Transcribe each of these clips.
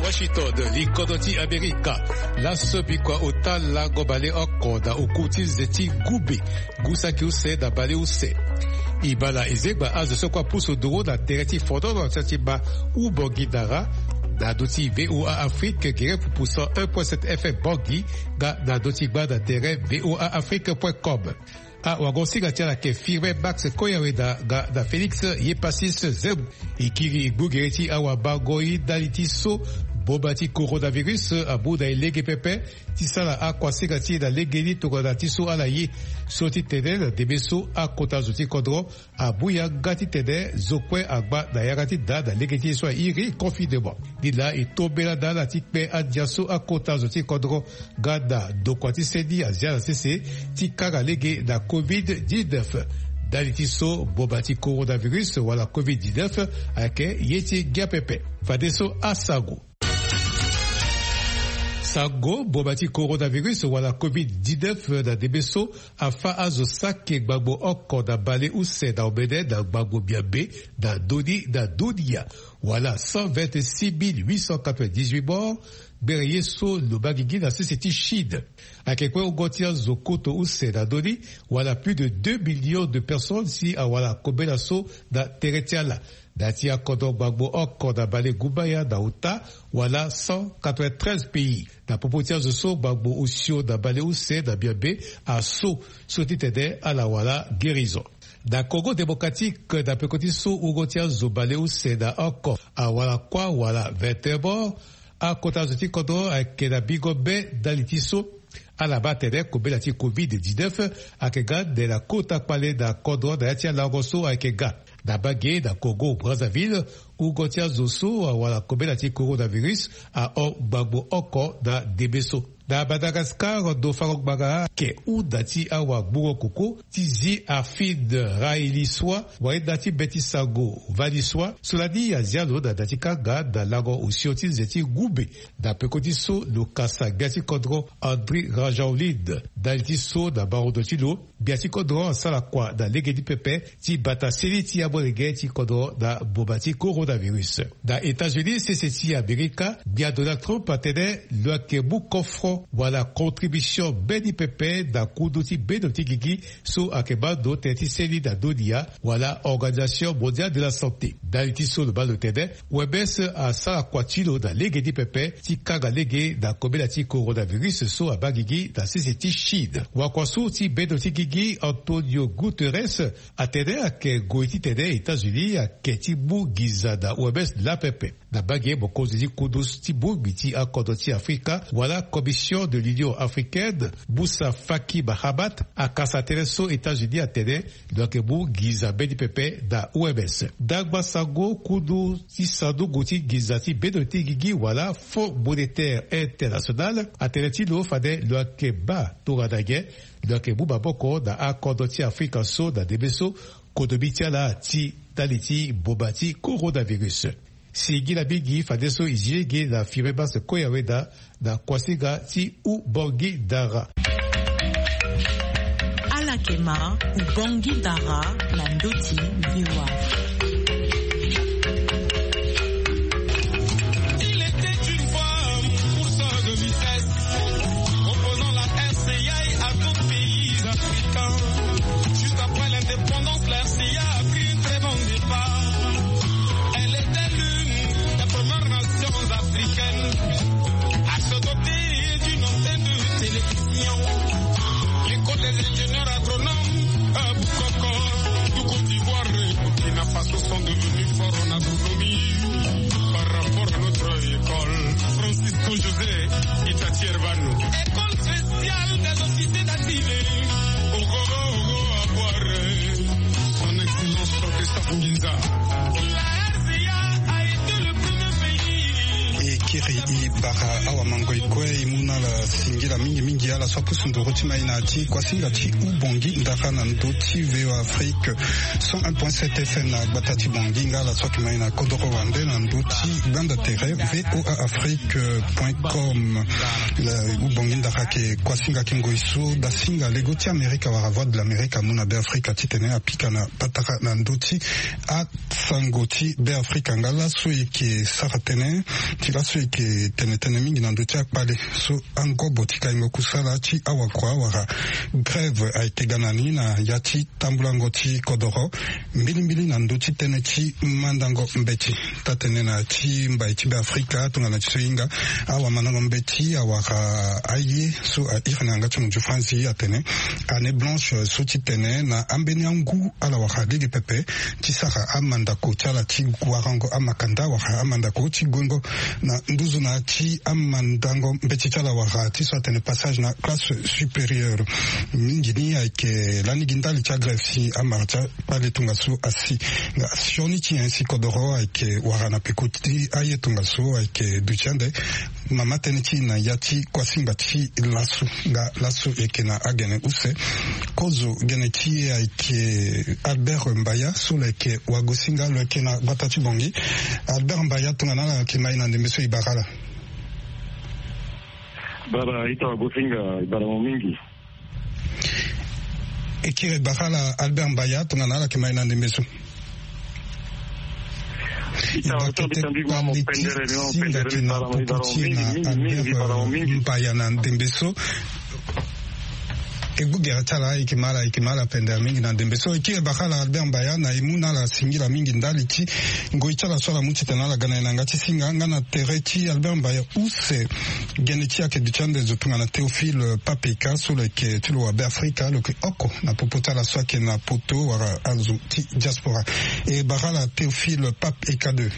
Washington, likodoti Amerika. La sobikwa otala gobale okoda okuti zeti gube. Gusaki use da bale use. Ibala ezegba azosokwa puso duro da tereti foto ba ubogidara da doti VOA Afrique gere puso 1.7 FM bogi da doti ba da tere voaafrique.com. A wagonsiga tiala ke firme Max Koyawe da Felix Yepasis Zeb ikiri bugereti awa bagoi daliti so bobati coronavirus abu da lege pepe tisala akwasiga ti da legeli tokoda tiso ala ye soti tede de beso akota zoti kodro abuya gati tede zokwe agba da yagati da legeti so iri confidement dila itobela da la tikpe adjaso akota zoti kodro gada dokwati sedi azia cc tikara lege da covid-19 dalitiso bobati coronavirus wala covid-19 ake yeti giapepe fadeso asago Sago bobati coronavirus wala covid-19 da debeso afa azo sake gbagbo oko da bale use da obede da gbagbo biabe da dodi da dodia wala 126 morts bereye so lo bagigi na sisiti chid akekwe ugotia zokoto use da dodi wala plus de 2 millions de personnes si wala kobela so da teretiala datia kodo gbagbo oko da bale gubaya da uta wala 193 pays da popotia zo gbagbo usio da bale use da biabe a so titede ala wala guérison. Da Congo démocratique da pekoti so ugotia zo bale use da oko a wala kwa wala vertebro a kota zoti kodo ake da bigobe dalitiso à la batterie kobela ti covid-19 akega de la kota kwale da kodo da yatia lagoso akega da bagé da Congo Brazzaville ou gotia zoso wala kobela ti coronavirus a o bagbo oko da debeso da Madagascar do farok baga ke ou dati awa bugo koko tizi afid raeliswa wa dati betisago valiswa cela dit azialo da dati kaga da lago usioti zeti gube da pekotiso lo kasa gati kodro Andri Rajaolid da tiso da barodotilo biati kodro sala kwa da legedi pepe ti bata seli ti abolege ti kodro da bobati coronavirus da États-Unis c'est Amerika bia Donald Trump atene lo kebu kofro wala contribution beni pepe da kudoti benoti gigi so akeba do teti seli da dodia wala Organisation mondiale de la santé da itiso le balo tede webes a sala kwatilo da legedi pepe ti kaga lege da kobela ti coronavirus so abagigi da sisiti chid wakwasu ti benoti gigi Antonio Guterres atene ake goiti tede États-Unis ake ti bu giza da webes la pepe da bagye bokozi kudus ti bu biti akodoti Afrika wala commission de l'Union africaine Boussa Faki Bahabat a Kasatereso États-Unis a tene donc bu giza bedi pepe da OMS dagba sago kudu ti sadu goti giza ti bedoti gigi wala Fonds monétaire international a tene ti lo fade lo ke ba toradage lo ke bu baboko da akodoti Afrika so da debeso kodobitia la ti taliti bobati coronavirus si gila bigi fadeso iziege da fireba se koyaweda da kwasiga ti u bongi dara alakema u bongi dara na ndoti viwa. Sont devenus forts en agronomie par rapport à notre école. Francisco José Itati Herbano. École spéciale des officiers d'activé. Ogo à boire. Son excellence professeur Nginza. La RCA a été le premier pays. Et Kiri Ibara Awamangoy Kwe Imuna la Singila Mingi ala Swapusundo Rotima Inati Kwasinga Ti Ubongi Ndakana Ndoti VO Afrique 101.7 FM na Batati Bongi Ngala Swakimaina Kodoro Wande na Ndoti Banda Tere voaafrique.com Ubongi Ndakake Kwasinga Kingoiso da Singa Legoti Amerika Waravoi de l'Amérique Muna Be Afrika Titene Apika na Pataka na Ndoti at Sangoti Be Afrika Ngala Soiki Saratene Tila Soiki ke tenetene mingi na ndotia pale so ango botika ingo kusala chi awakwa wara grève a été ganani na yati tambulango chi kodoro mbili na ndoti tene chi mandango mbeti tatene na chi mbai chi be Afrika tungana chi soinga awa manango mbeti awaka aye so a iranga chi mju Franci atene ane blanche so chi tene na ambeni angu ala waka digi pepe chi saka amandako chala chi guarango amakanda waka amandako chi gongo na nduzu na chi amandango mbeti chala waka ti so atene passage na classe supérieure mingini aike lani gindali cha grève si amarcha pale tungasu asi nga sioni chi ainsi kodoro aike warana pekuti aye tungasu aike duchande mama tenichi na yati kwasimba chi lasu nga lasu eke na agene use kozo gene chi aike Albert Mbaya sule ke wagosinga leke na batati bongi Albert Mbaya tungana ke maina ndembeso ibarala bara ita wagosinga ibara mingi ekire bakala Albert Mbaya tungana ke maina ndembeso Mbaya na ndembeso Egugera tala ikimala penda mingi na ndembeso ikire bakala Albert Mbaya na imuna la singira mingi ndali chi ngoichala swala muchi tenala gana inangati singa ngana terechi Albert Mbaya use genechi ake bichande zotunga na Théophile Papeka sole ke tulo wa Afrika lo ke oko na popota la swake na poto wara azu ti diaspora e bakala Théophile Papeka 2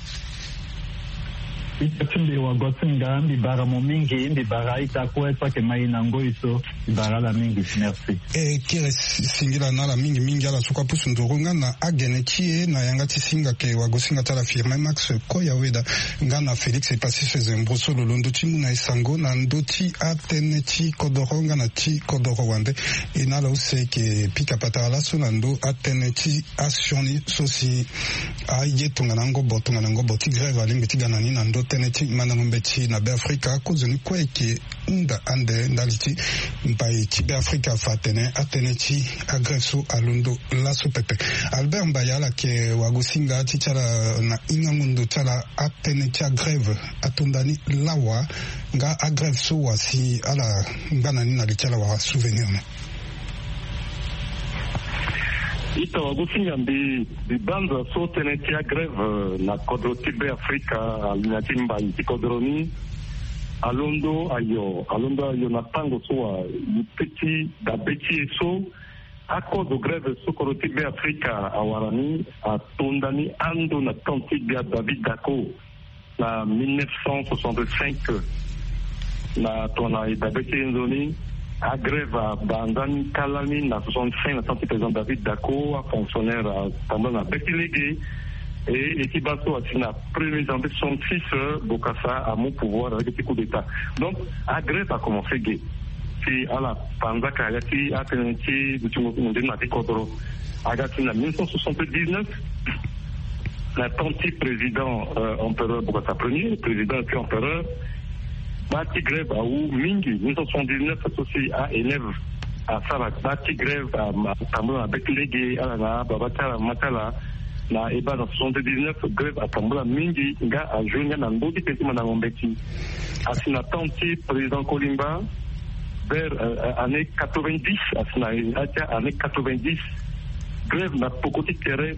Itakimbi wa gosinga mbibara momingi mbibara itakuwa ke maina ngoiso mbibara la mingi merci kire singira na la mingi ala suka pusu ndorunga na agene chie na yangati singa ke wa gosinga tala firma Max Koya weda ngana Felix e pasi chez Mbroso lolondo timu na isango na ndoti atenechi kodoronga na chi kodoro wande inala use ke pika patala sunando atenechi asioni sosi ayetunga nango boti grève alimbe tiganani na ndo teneti manangombeti na Afrika kozoni kweke unda ande ndaliti mbai ti Afrika fatene ateneti agreso alundo laso pepe Albert Mbaya la ke wagosinga tichara na ingamundo chala ateneti grève atundani lawa nga agrève so wasi ala ngana nina lichala wa souvenir ne ita wagosinga mbi banza so teneti grève na kodro tibe Afrika alinatimba ikodroni alondo ayo na tango so petit da beti so ako do grève so kodro tibe Afrika awarani atondani ando na tantiga David Dako na 1965 na tona idabeti nzoni a grève à Bandani Kalani na 65 na santé président David Dako a fonctionnaire pendant la Bétilégué et qui basso à la première janvier 66 Bokassa à mon pouvoir avec des coups d'état. Donc a grève a commencé gay. Si à la Panzaka Yati a tenté de tout na Kodro a gâté na 1979 la tanti président empereur Bokassa Ier président puis empereur Bati grève à ou Mingi, 1979 associé à élève à Salat, Bati grève à Tambola, avec Légué, à la Babatala, Matala, na Eba dans 79 grève à Tambola, Mingi, Nga à Junior, Namboti, Petit Manangombeti. À Sinatanti, président Kolimba, vers années 90, à Sinatanti, années 90, grève na Pokoti Terre,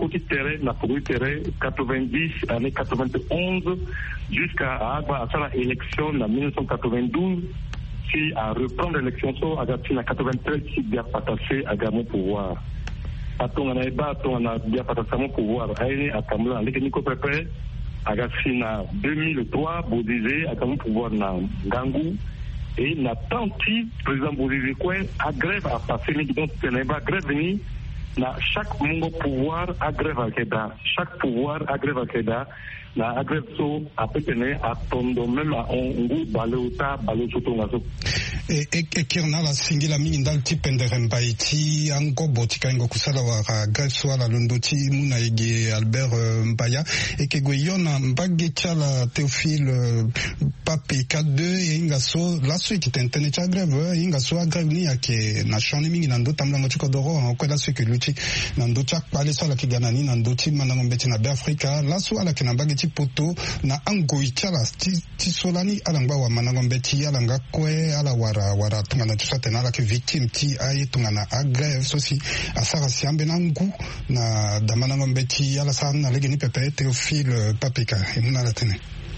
90, année 91, jusqu'à Agba, à la élection en 1992, si à reprendre l'élection, à 93, si bien passé à Gamon pouvoir. À ton anaïba, on a bien passé mon pouvoir. À Kamla, avec Nico Pepe, à 2003, Bodizé, à Gamon pouvoir na Gangou. Et na tanti, président Bodizé, quoi, à grève à passer, mais donc, grève venue. Na chaque mongo pouvoir agrève à Keda, chaque pouvoir agrève à Keda, na agrève so apetene à tondo même à ongu baleuta baleutotongaso. Et kirna la singila mingi ndal ti penderemba iti ango botika ingo kusala wa grève so la londoti muna ege Albert Mbaya et que goyona mbage chala Théophile PAPK2 inga so laso kitentene cha grève inga so grève ni yake na shoni mingi na ndo tamlango chiko doro kwa laso luchi na ndo chak pale sala kiganani na ndo chima na ngombe na Afrika laso ala kinambagi chipoto na angoi chala tisolani ala ngba wa manangombe ti ala nga kwe ala wara tungana tusate na ala ke victime ti ai tungana agrève sosi asara siambe na ngu na damana ngombe ti ala sa na legeni pepe Théophile Papeka imuna la tene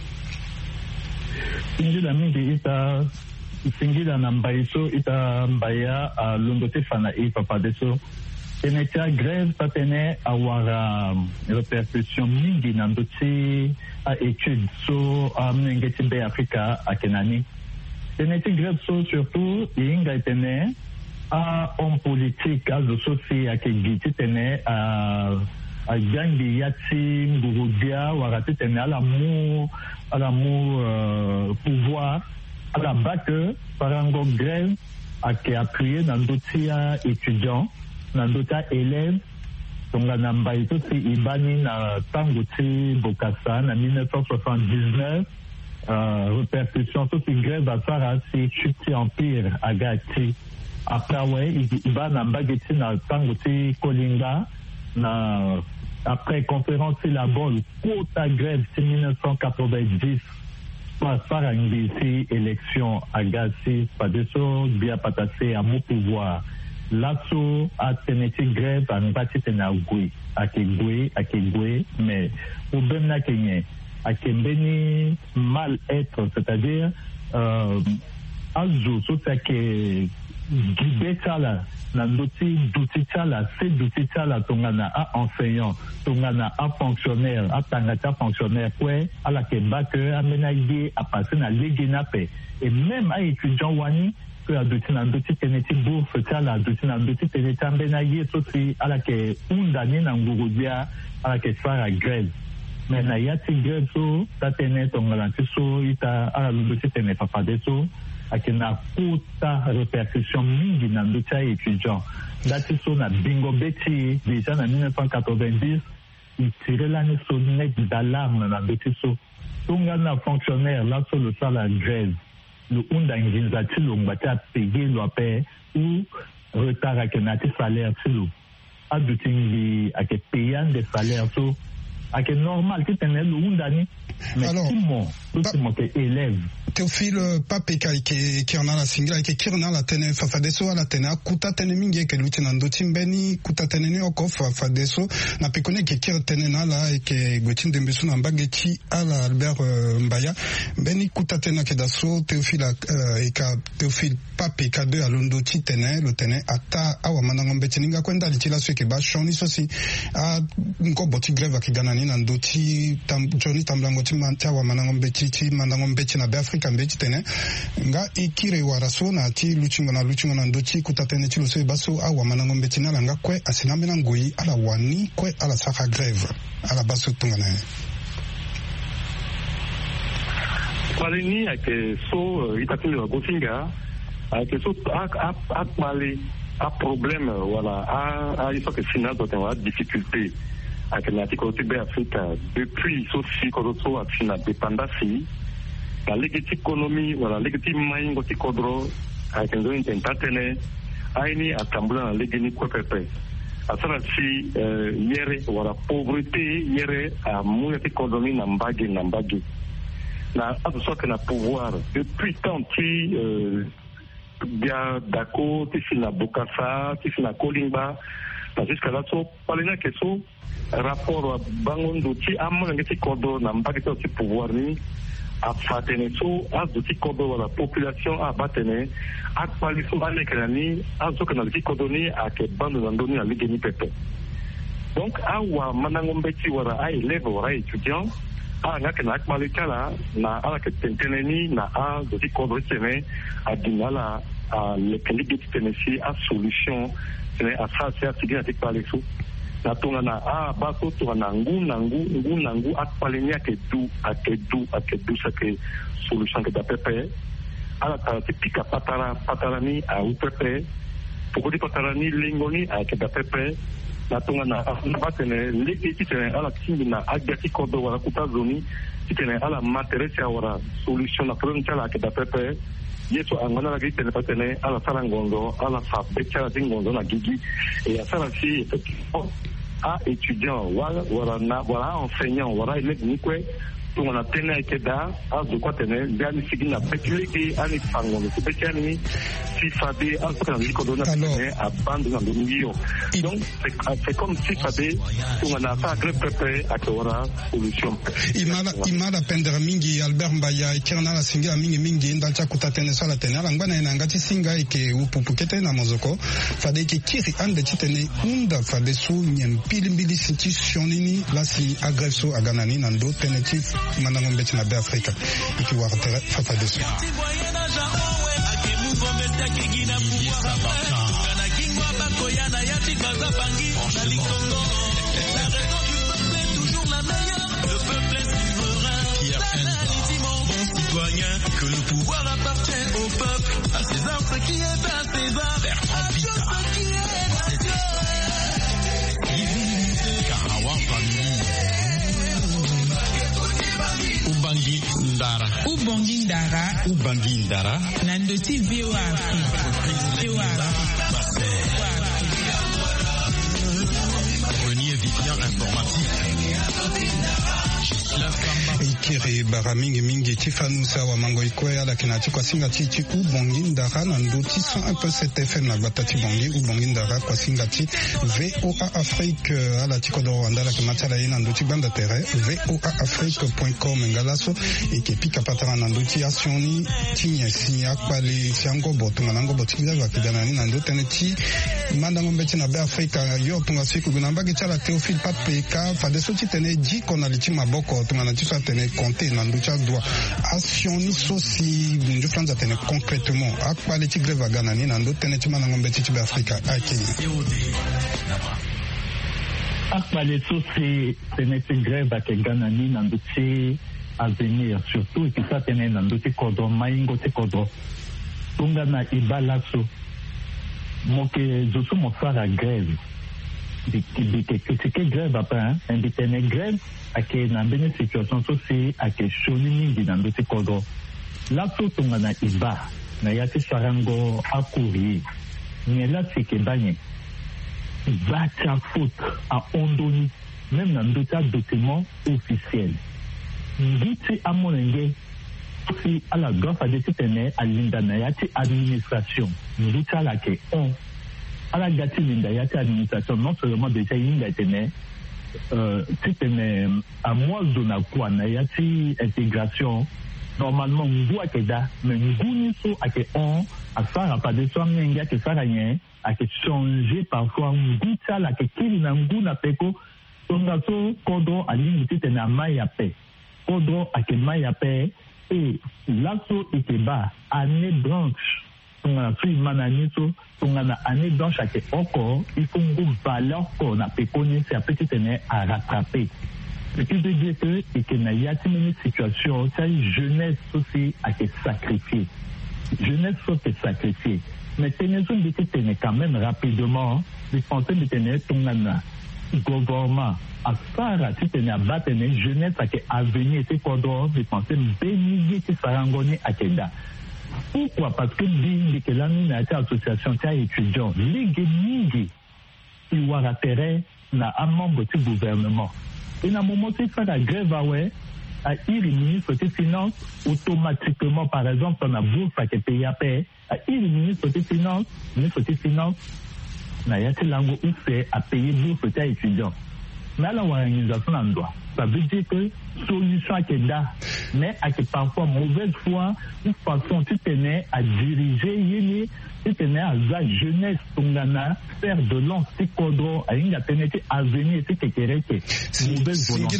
Singila mingi ita singila na mbaiso ita mbaya lundote fana papa deso tenetia grève patene awara répercussion mingi na ndoti a étude so mnengeti be Afrika akenani teneti grève so surtout inga itene a homme politique azo sosi akegiti tene a jangi yati ngurudia warati tene à l'amour pouvoir à la bac parango grève ake appuyé dans d'autres étudiants dans d'autres élèves tonga na mbaito si ibani na tango ti bokasa na 1979 répercussion so si grève asara si chuti empire agati après ouais iba na mbageti na tango ti kolinga na après conférence la bonne quota grève c'est 1990 par ici élection à Gassi pas de so bien patassé à mon pouvoir l'assaut a tenu grève à n'bati tenagui à kegwe mais au benna kenye à kembeni mal être c'est-à-dire azu so que gibetala na ndoti dutitala c'est dutitala tongana a enseignant tongana a fonctionnaire a tangata fonctionnaire quoi à la kebake amenaye a passer na legenape et même à étudiant wani que a ndoti teneti bourse tala ndoti teneti amenaye sosi à la ke undani na ngurudia à la ke fara grève mais na yati grève so tatene tongala so ita à la ndoti tene papa deso akina kuta répercussion mingi na ndocha étudiant dati so na bingo beti déjà na 1990 il tirait la sonnette d'alarme na beti so tonga na fonctionnaire là sur le salaire grève le unda nginzati lo ngata payer lo paie ou retard akenati salaire tilo adutingi ake payant des salaires so ake normal que tenel lo unda ni mais tout mon élève Théophile Papeka qui en a la single qui kirna la tene fafadeso la tene kuta tene mingi ke lutina ndoti mbeni kuta tene ni oko fafadeso na pekone ke kir tene na la ke gotin de mbesu na mbageti ala Albert Mbaya mbeni kuta tene ke daso Théophile Théophile Papeka de alondoti tene le tene ata awa mananga mbetininga kwenda litila so ke ba shoni sosi a nko boti grève ki ganani na ndoti Johnny Tamblango manta wa mananga mbeti mananga mbeti na Afrika mbeti tene nga ikire waraso na ti luchinga na ndoti kutatene ti luso baso awa mananga mbeti na langa kwe asinambe na ngoi ala wani kwe ala saka grève ala baso tungana paleni ake so itatile wa gofinga ake so akmali a problème voilà a il faut que final doit avoir difficulté avec la Côte Afrique depuis aussi quand a fina dépendance la économie voilà légitimement ngoti kodro avec un intentatene aini atambula na legeni kwa pepe asara si yere voilà pauvreté yere a muneti kodoni na mbage na aso que na pouvoir depuis tant bien d'accord ti na bokasa ti na kolimba jusqu'à là so palena que so rapport bangondo ti amana ngeti kodo na mbage ti pouvoir ni a fatene so azo ti kodo la population a batene a kwaliso ane kanani azo kana ti kodo ni a ke bando na ndoni a ligeni pepe donc awa manangombe ti wara a élève wara étudiant a nga kana akmalikala na ala ke tenteneni na a zo ti kodo tene a dinala a lekeligi tenesi a solution tene a sa se a sigina ti kwaliso na tonga na baso tonga na ngu akpalenia ke du sake solution ke da pepe ala ta pika patara ni a upepe pokoti patara ni lingoni a ke da pepe na tonga na batene leki kitene ala kingi na agati kodo wala kutazoni kitene ala materesi wala solution na problem chala ke da pepe yeso angana la kitene patene ala sarangondo ala fabecha dingondo na gigi et asala si effectivement à étudiant wala enseignant wala élève nikwe on a tenu à Keda, à Zokwatene, Gani Sigina, Petleki, Ani Fangon, Pekani, Sifade, Alphan, Likodona, à Bande dans le milieu. Donc, c'est comme Sifade, on a pas agrépé à Kora, solution. Imala Pendra Mingi, Albert Mbaya, Kirna, Singa, Mingi, Dalcha Kutatene, Salatene, Langana, Nangati Singa, et Upukete, Namozoko, Fade ki Kiri, Ande Chitene, Unda, Fade Sou, Nyen, Pilimbili, Institutionini, Lasi, Agresso, Aganani, Nando, Tenetif, Mandango Mbeti na be Afrika ikiwa fafa desu que le pouvoir appartient au peuple, à César ce qui est à César, à Dieu ce qui est à Dieu. Ubangi Ndara Nandoti VOA Premier Vivian informatique Ikiri Baramingi Mingi Tifanusa wa Mango Ikwe ala kinati kwa singa titi Ubongi Ndara na nduti 101.7 FM na batati bongi Ubongi Ndara kwa singa ti VOA Afrique ala tikodo wandala kimatala ina nduti banda tere voaafrique.com ngalaso ikepika patana na nduti asioni tinya sinya kwali siango botunga nango botinga wakidana ni na nduti neti mandango mbeti na be Afrika yo tunga siku gunambagi chala Théophile Papeka fadeso titene jiko na litima boko tunga na tisa tene compter na nducha doit asioni sosi bunju franza tene concrètement akwali ti grève agana ni na nduti tene tima nango mbeti be Afrika akenya akwali sosi tene ti grève akegana ni na nduti à venir surtout et que ça tene na nduti kodo maingo te kodo tunga na ibalaso moke zosu mosara grève que grève après indépendant grève à que na bene situation soci à que choni mingi na nduti kodo la to tunga na iba na yati sarango akuri ni la tike banye va ta faute à ondoni même dans d'autres documents officiels ngiti amonenge si à la grâce à des tene à l'indanayati administration ngita la que on à la gati l'indayati administration non seulement déjà inga tene tene à moi zona quoi nayati intégration normalement ngua keda mais nguni so à que on à faire pas de soin ngenga que ça rien à que changer parfois ngita la que kili na nguna peko tongaso kodo alimiti tena maya pe kodo akemaya pe et lasso ikeba année blanche tongana so mananiso tongana année blanche ake encore il faut ngo valeur ko na pekoni c'est petit tene à rattraper ce qui veut dire que et que na yati une situation ça jeunesse aussi a été sacrifiée jeunesse faut être sacrifiée mais tenezo de tene quand même rapidement les pensées de tene tongana gouvernement à Sarah si tu n'as pas tenu jeunesse à que avenir était condor de penser bénir qui sarangoni à Kenda. Pourquoi? Parce que dit que l'année n'a été association étudiant ligue mingi il y a intérêt na un membre du gouvernement et na moment c'est faire la grève à il ministre des finances automatiquement par exemple on a bourse à que payer à payer à il ministre des finances na yati lango où c'est à payer bourse des étudiants. Mais la organisation en droit, ça veut dire que solution à Kenda, mais à que parfois mauvaise foi, ou façon tu tenais à diriger, tu tenais à la jeunesse, tongana, faire de l'anticodo, à une pénétrer à venir, c'est que mauvaise volonté.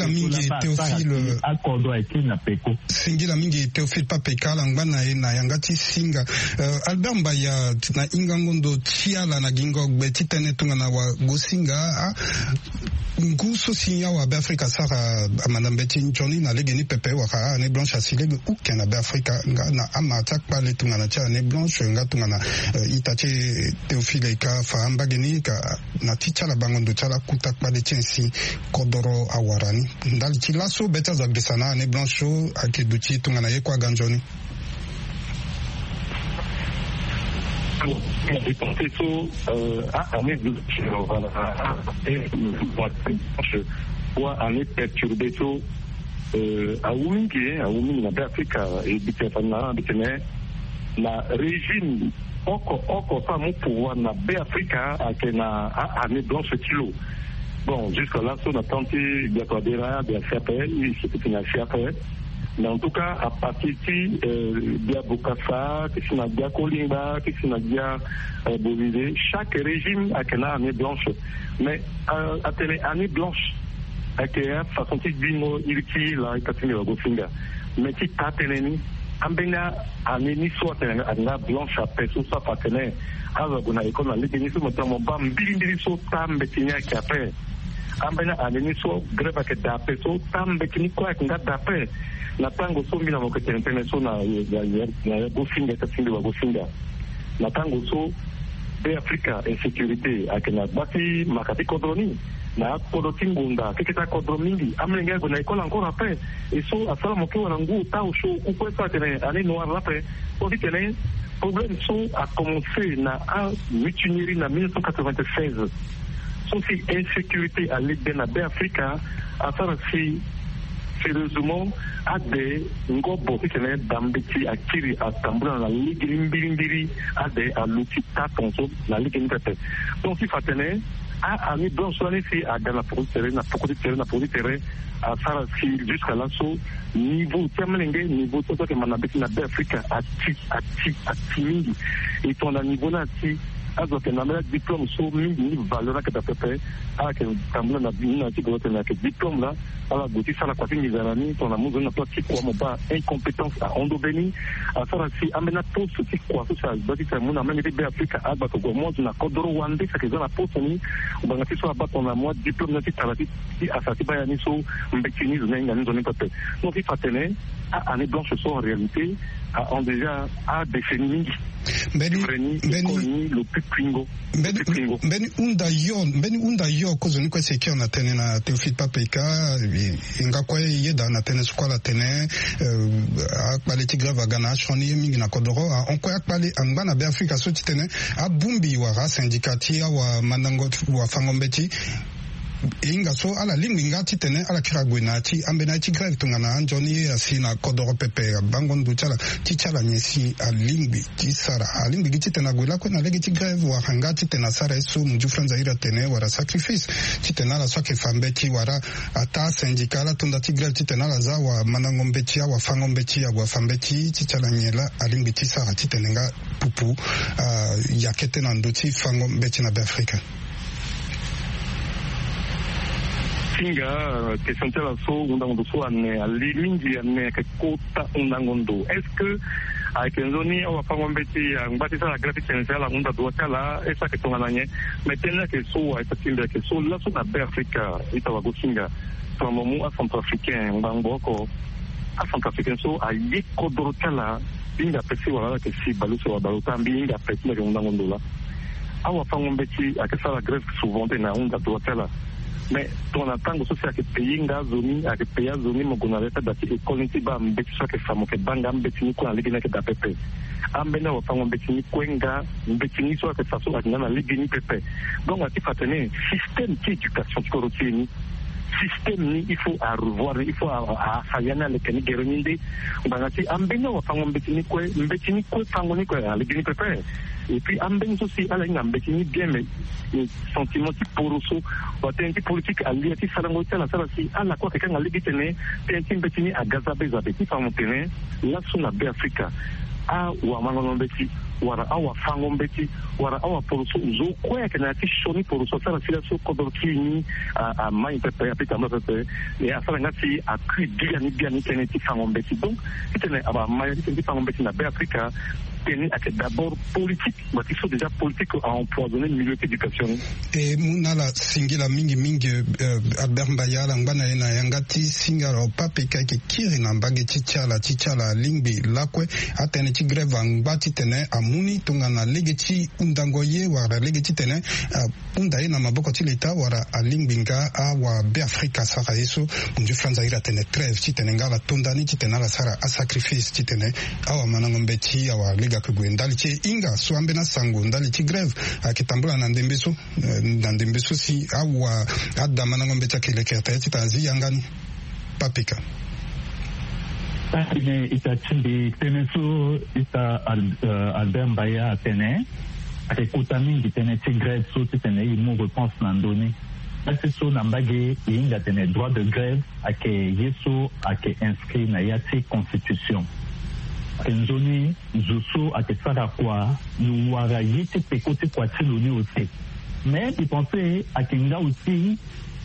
Singila mingi Théophile Papeka langana na yangati singa Albert Mbaya na ingangondo tiala na gingo betitene tongana wa gosinga nguso sinya wa Afrika sara amanambeti njoni na legeni pepe waka ane blanche asilebe uke na be Afrika na amata pale tungana cha ane blanche nga tungana itache Teofile ika fahamba geni ka na ticha la bangondo chala kuta pale chensi kodoro awarani ndali chilaso beta zagesana ane blanche akeduchi tungana yekwa ganjoni. J'ai pensé année perturbée à Wumi na Afrika et bitefana bitene na régime oko ça mon pouvoir na Afrika na année blanche kilo. Bon, jusqu'à là, on a tenté d'accorder de faire paix, c'était une affaire paix. Mais en tout cas, à partir de Bokassa, de Kolimba, de Bolivie, chaque régime a une année blanche. Mais à telle année blanche, avec une façon de dire, il est là, Gofinga. Mais qui t'a tenu, Ambena année soit une blanche à personne, soit partenaire. Alors, on a école dans l'église, notamment, bam, bim, so tam, betinia qui a fait. Ambena année soit grève avec d'après, so tam, betini quoi, avec d'après. Na tango so mina mo ketene so na Gofinga tatindi wa Gofinga na tango so be Afrika insécurité akena bati makati kodroni na kodotingunda kikita kodromingi amlenga go na école encore après et so asala moki wana ngu ta so ku ça tene année noire après on dit tene problème so a commencé na a mutinerie na 1996 so si insécurité à l'idée na be Afrika asara si sérieusement à des ngobo qui tenaient d'ambiti à Kiri à Tamboula la ligue Mbirimbiri à des à l'outil Tatonso la ligue Mbete. Donc il faut tenir à année blanche ici à dans la terrain à Sarasi jusqu'à l'assaut niveau terminé niveau tout ça que manabeti na Afrika à Timingi et ton niveau là si alors que na diplôme so mingi valeur que t'as à que Tamboula na bina qui doit tenir que diplôme là ala goti sala kwa tingi zarani tona muzo na plati kwa moba incompétence à Ondobeni à Sarasi amena poste qui kwa so ça bati ta muna mena be Afrika aba ko mo na kodoro wande ça que za na poste ni ubangati so aba tona mo diplôme na titarati qui asati ba yani so mbekini zo nga nzo ni pape donc il faut tenir à année blanche so en réalité ont déjà à définir Beni unda yo kozo ni kwa sekio na tene na Teofile Papeka inga kwa yeda na tene skwala tene akpale tigrava gana shoni mingi na kodoro onko akpale angba na be Afrika so tene abumbi wa syndicati wa manango wa fangombeti inga so ala limbi ngati tene ala kiragwe na ti ambena ti grave tungana anjoni asina kodoro pepe bangondo chala ti chala nyesi alimbi ti sara alimbi giti tena gwela ko na legi ti grave wa hangati tena sara so muju franza ira tene wara sacrifice ti tena la soke fambe ti wara ata syndicala tunda ti grave ti tena la za wa manangombe ti wa fangombe ti wa fambe ti chala nyela alimbi ti sara ti tenenga pupu yakete na ndoti fangombe ti na Afrika. Singa question tela so undangondo so ane alimingi ane kota undangondo est-ce que avec nzoni au fangombeti ngati sala graphic la unda doatala esa ke tongananye metena ke so itatinda ke so la so na Afrika itawa go singa from mo a centrafricain ngamboko a centrafricain so a yiko dorotala inga pesi wala ke si baluso wa balutambi inga pesi ke undangondo la au fangombeti akesala graphic souvent na unda doatala. Mais ton attendre social que pays ngazoni avec pays zoni mogona leta dati ekolenti ba mbeti soke famo ke banga mbeti ni kwa ligina ke dapepe ambena wa fango mbeti ni kwenga mbeti ni soke faso akina ligini pepe donc ati fatene système d'éducation corruption système ni il faut à revoir il faut à sayana le keni geroninde bangati ambena wa fango mbeti ni kwe fango ni kwa ligini pepe et puis amben aussi ala ngambe ni bien mais sentiment qui poroso wa tenti politique ali ati salango tala sala si ala kwa kanga ligitene tenti mbetini a gaza beza beti fa motene la suna be Afrika a wa mangono mbeti wara awa fangombeti wara awa poroso zo kwea kana ti shoni poroso sala sila so kodorkini a mai pepe apita ma pepe e asala ngati a kri biani tene ti fangombeti donc tene aba mai ti fangombeti na be Afrika tene ake d'abord politique mais il faut déjà politique à empoisonner le milieu d'éducation et munala singila mingi Albert Mbayala ngana ina yangati singaro papeka ki kiri na mbage chichala lingbi lakwe atene ti grève ngati tene amuni tunga na legeti undangoye wara legeti tene unda ina maboko ti leta wara alingbinga awa be Afrika sara yeso munju franza ira tene trêve ti tene ngala tondani ti tene la sara a sacrifice ti tene awa manangombe ti awa lega kugwe ndali ti inga so ambena sango ndali ti grève akitambula na ndembeso si awa adda manangombe ti keleke ti tazi yangani papika ita chimbi tene so ita Albert Mbaya tene ake kuta mingi tene ti grève so ti tene imu réponse na ndoni asi so na mbage inga tene droit de grève ake yeso ake inscrit na ya ti constitution ake nzoni zuso ake sara kwa nuwara ye ti peko ti kwa ti loni aussi mais i pense ake nga aussi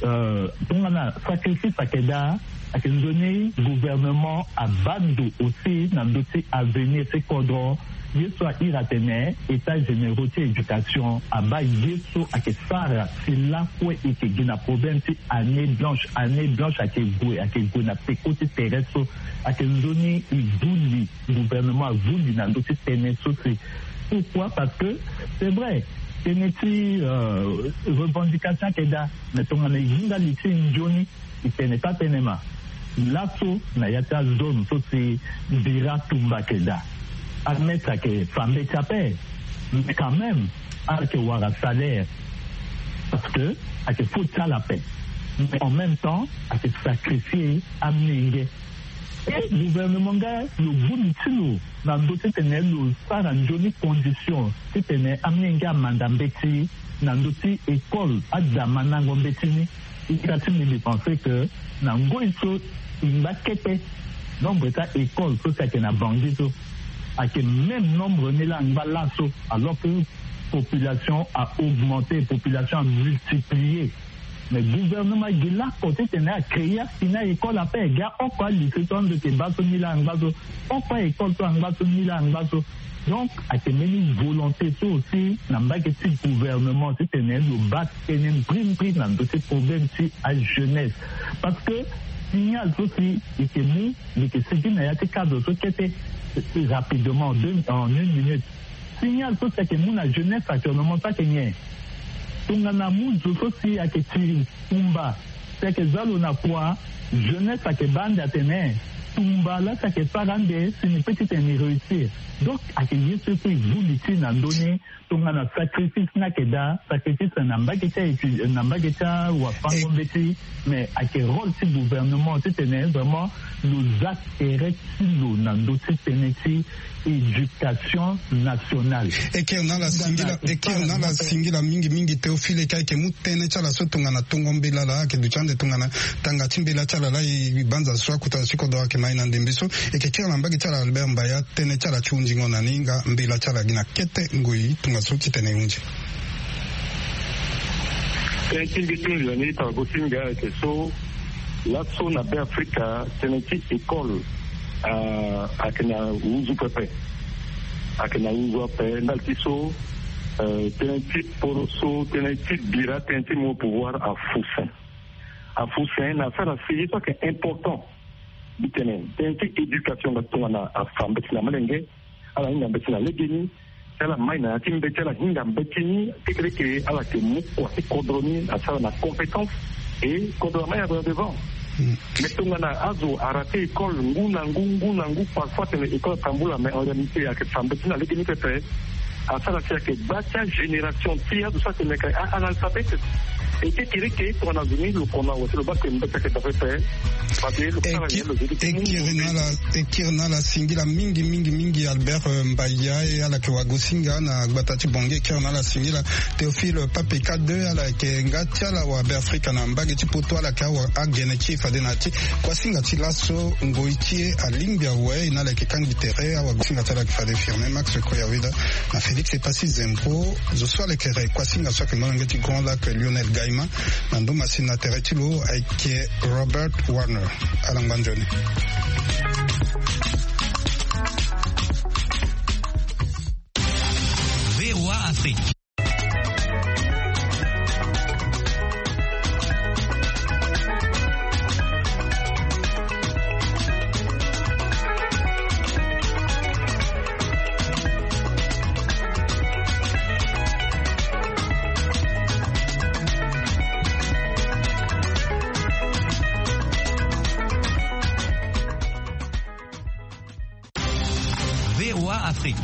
tongana sacrifice ake da ake nzoni gouvernement abando aussi na ndoti avenir ti kodro yeso a iratene état généraux ti éducation aba yeso ake sara si la kue eke gina problème ti année blanche ake gwe na peko ti tere so ake nzoni i vuli gouvernement a vuli na ndoti tene so si pourquoi parce que c'est vrai tene ti revendication ke da mais tongana hinga li ti njoni i tene ta tene ma laso na ya ta zone so si bira tumba ke da admettre que famille tapé mais quand même avec avoir un salaire parce que avec faut ça la paix mais en même temps avec sacrifier amener et le gouvernement gars le bout dans d'autres tenir le par en jolie condition c'est tenir amener gars mandambeti dans d'autres écoles à Damanango betini il a tenu de penser que dans goiso il va quitter nombre ta école tout ça qui na bandit avec le même nombre de lasso alors que la population a augmenté, la population a multiplié. Mais le gouvernement est là, côté a créé une école à paix. Il y a encore lycée de Kebaso Mila Angbaso, encore école de Angbaso Mila Angbaso. Donc, avec une volonté aussi, dans le gouvernement, c'est le bac qui est un prix dans ces problèmes à jeunesse. Parce que, signal aussi, et que nous, et que c'est qu'il y a des cadres qui étaient rapidement en une minute. Signal tout c'est que mon jeunesse actuellement pas que rien. Tungana moun aussi à que tumba c'est que zalo na quoi jeunesse à que bande à tenir tumba là c'est que pas rendre c'est une petite réussir. Donc à que yesu qui vous ici n'a donné tungana sacrifice na que da sacrifice na mbageta ou pas compétit mais à que rôle si gouvernement c'est vraiment nous acquérir silo na d'autres pénétri éducation nationale et que on a la singila mingi Théophile kai ke mutene chala so tungana tungombela la ke duchande tungana tanga timbela chala la i banza so kuta siko do ke maina ndembiso et que kila mbagi chala Albert Mbaya tene chala chunji ngona ninga mbela chala gina kete ngui tunga so tene unje kingi tunga ni ta go singa ke so la zona be Afrika tene ti école akina uzu pepe ndaltiso tenenti poroso tenenti bira tenenti mon pouvoir à Foussin na sara si ça que important tenenti éducation da tona a femme betina malenge ala hinga betina legeni ala maina timbe tela hinga betini tekeke ala ke mukwa kodroni a sara na compétence et kodroni à devant. Mais tungana azo arate école ngungu parfois tene école tambula mais en réalité avec fambetina legeni pepe a ça la que bâtir génération tia de ça que les analphabètes et qui dirait que qu'on a venu le qu'on a aussi le bac que nous avons fait parce que le kirna la singila mingi Albert Mbaya et ala ke wagosinga na batati bonge kirna la singila Théophile Papeka 2 ala ke ngatia la wa Afrika na mbage tipoto ala ka wa agene chi fadenati kwa singa tilaso ngoitie alimbia we na la ke kangitere wa gosinga tala ke fade firme Max Koyawida na Félix Epasi Zempo zo soit le kere kwa singa soit que ngeti gonda que Lionel Gaima nando masina teretilo avec Robert Warner Alanganjoni. VOA Afrique.